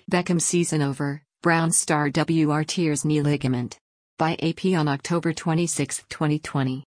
Beckham season over, Browns star WR tears knee ligament. By AP on October 26, 2020.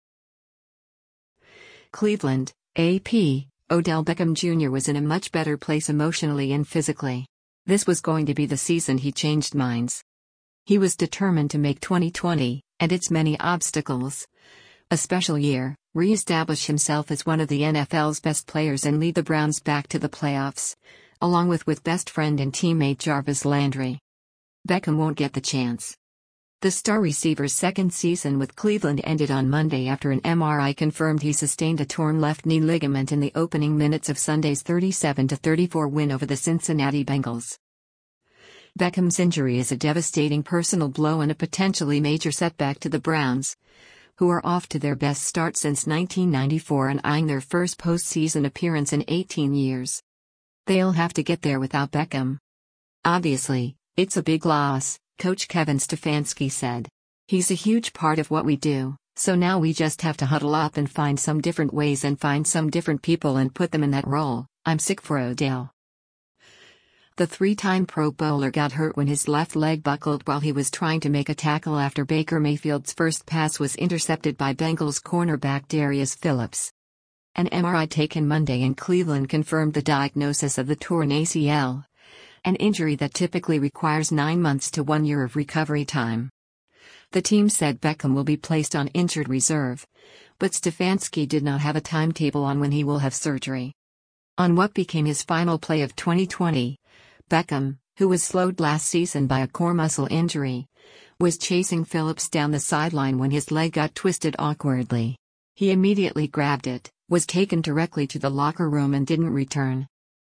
Cleveland, AP, Odell Beckham Jr. was in a much better place emotionally and physically. This was going to be the season he changed minds. He was determined to make 2020, and its many obstacles, a special year, re-establish himself as one of the NFL's best players and lead the Browns back to the playoffs, along with best friend and teammate Jarvis Landry. Beckham won't get the chance. The star receiver's second season with Cleveland ended on Monday after an MRI confirmed he sustained a torn left knee ligament in the opening minutes of Sunday's 37-34 win over the Cincinnati Bengals. Beckham's injury is a devastating personal blow and a potentially major setback to the Browns, who are off to their best start since 1994 and eyeing their first postseason appearance in 18 years. They'll have to get there without Beckham. Obviously, it's a big loss, Coach Kevin Stefanski said. He's a huge part of what we do, so now we just have to huddle up and find some different ways and find some different people and put them in that role. I'm sick for Odell. The three-time Pro Bowler got hurt when his left leg buckled while he was trying to make a tackle after Baker Mayfield's first pass was intercepted by Bengals cornerback Darius Phillips. An MRI taken Monday in Cleveland confirmed the diagnosis of the torn ACL, an injury that typically requires 9 months to 1 year of recovery time. The team said Beckham will be placed on injured reserve, but Stefanski did not have a timetable on when he will have surgery. On what became his final play of 2020, Beckham, who was slowed last season by a core muscle injury, was chasing Phillips down the sideline when his leg got twisted awkwardly. He immediately grabbed it, was taken directly to the locker room and didn't return.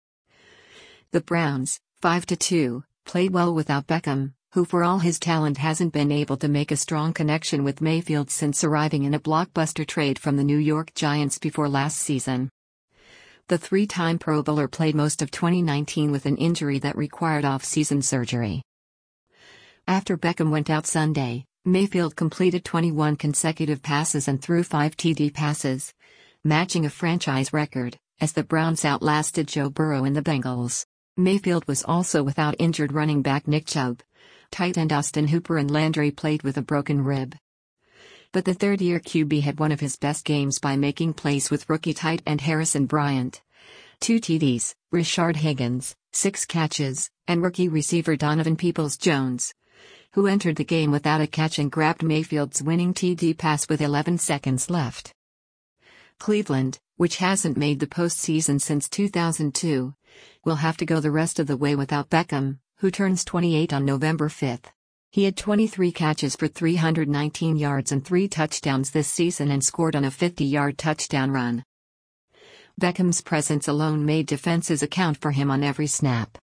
The Browns, 5-2, played well without Beckham, who for all his talent hasn't been able to make a strong connection with Mayfield since arriving in a blockbuster trade from the New York Giants before last season. The three-time Pro Bowler played most of 2019 with an injury that required off-season surgery. After Beckham went out Sunday, Mayfield completed 21 consecutive passes and threw 5 TD passes, matching a franchise record, as the Browns outlasted Joe Burrow and the Bengals. Mayfield was also without injured running back Nick Chubb. Tight end Austin Hooper and Landry played with a broken rib. But the third-year QB had one of his best games by making plays with rookie tight end Harrison Bryant. 2 TDs, Rashard Higgins, 6 catches, and rookie receiver Donovan Peoples-Jones, who entered the game without a catch and grabbed Mayfield's winning TD pass with 11 seconds left. Cleveland, which hasn't made the postseason since 2002, will have to go the rest of the way without Beckham, who turns 28 on November 5. He had 23 catches for 319 yards and 3 touchdowns this season and scored on a 50-yard touchdown run. Beckham's presence alone made defenses account for him on every snap.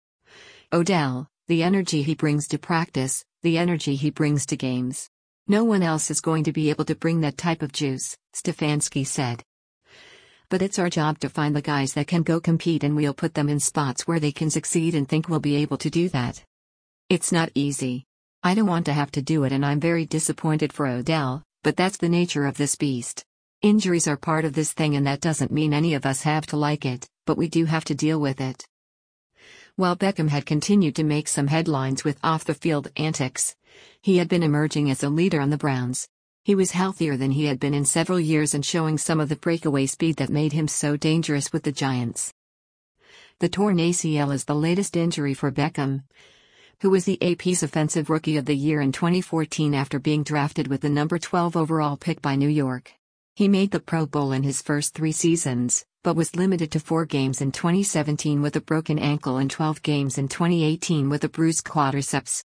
Odell, the energy he brings to practice, the energy he brings to games. No one else is going to be able to bring that type of juice, Stefanski said. But it's our job to find the guys that can go compete and we'll put them in spots where they can succeed and think we'll be able to do that. It's not easy. I don't want to have to do it and I'm very disappointed for Odell, but that's the nature of this beast. Injuries are part of this thing and that doesn't mean any of us have to like it, but we do have to deal with it. While Beckham had continued to make some headlines with off-the-field antics, he had been emerging as a leader on the Browns. He was healthier than he had been in several years and showing some of the breakaway speed that made him so dangerous with the Giants. The torn ACL is the latest injury for Beckham, who was the AP's Offensive Rookie of the Year in 2014 after being drafted with the number 12 overall pick by New York. He made the Pro Bowl in his first 3 seasons, but was limited to 4 games in 2017 with a broken ankle and 12 games in 2018 with a bruised quadriceps.